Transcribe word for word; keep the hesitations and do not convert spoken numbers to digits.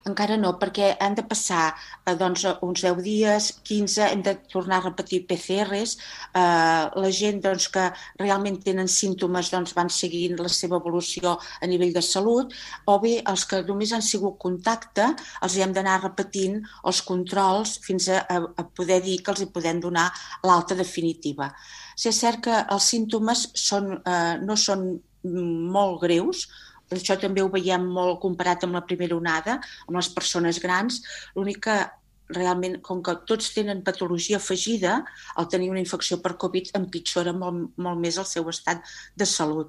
Encara no, perquè han de passar eh, doncs, uns deu dies, quinze, hem de tornar a repetir P C Rs. Eh, la gent doncs, que realment tenen símptomes doncs, van seguint la seva evolució a nivell de salut, o bé els que només han sigut contacte, els hi hem d'anar repetint els controls fins a, a, a poder dir que els hi podem donar l'alta definitiva. Si és cert que els símptomes són, eh, no són molt greus, això també ho veiem molt comparat amb la primera onada, amb les persones grans. L'únic que realment, com que tots tenen patologia afegida, al tenir una infecció per Covid empitjora molt, molt més el seu estat de salut.